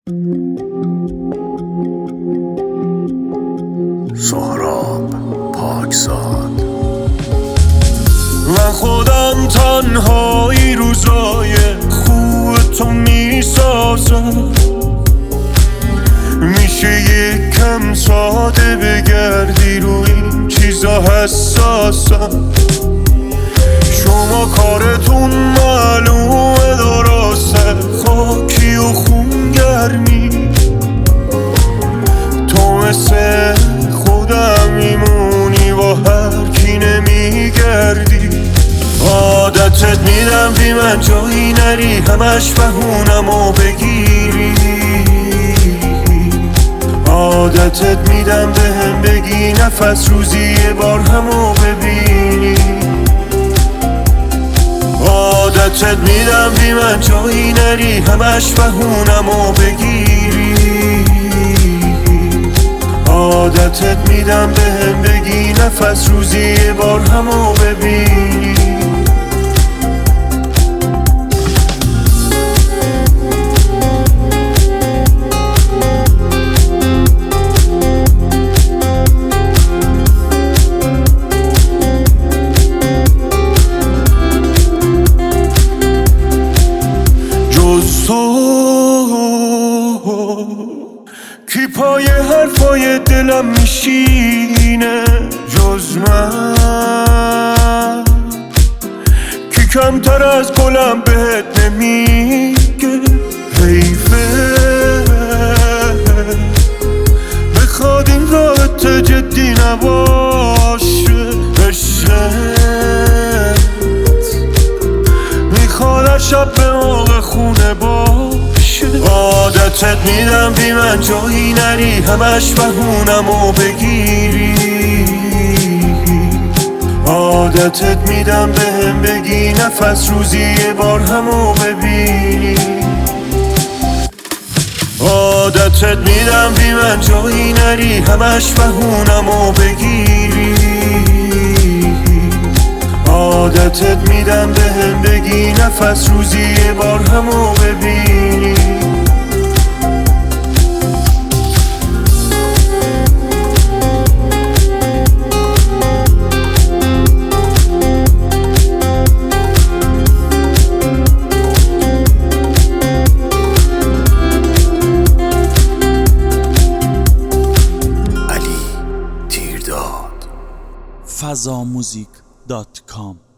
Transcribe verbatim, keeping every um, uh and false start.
سهراب پاکزاد. من خودم تنهایی روزای خوب تو میسازم، میشه یکم ساده بگردی رو این چیزا حساسم. شما کارتون معلومه درسته، خاکی و خونگرمی، تو مثل خودم میمونی با هر کی نمیگردی. عادتت میدم بی من جایی نری، همش بهونمو بگیری. عادتت میدم بهم بگی نفس روزی یه بار همو ببینی. عادتت میدم بی من جایی نری، همش بهونمو بگیری. عادتت میدم بهم بگی نفس روزی یه بار همو ببینی. جز تو کی پای حرفای دلم میشینه، جز من کی کمتر از گلم بهت نمیگه. حیفه بخواد این رابطه جدی نباشه، عشقت میخواد هر شب به موقع خونه باشه. عادتت میدم بی من جایی نری، همش بهونمو بگیری. عادتت میدم بهم بگی نفس روزی یه بار همو ببینی. عادتت میدم بی من جایی نری، همش بهونمو بگیری. عادتت میدم بهم بگی نفس روزی یه بار همو ببینی. علی تیرداد. فضاموزیک دات کام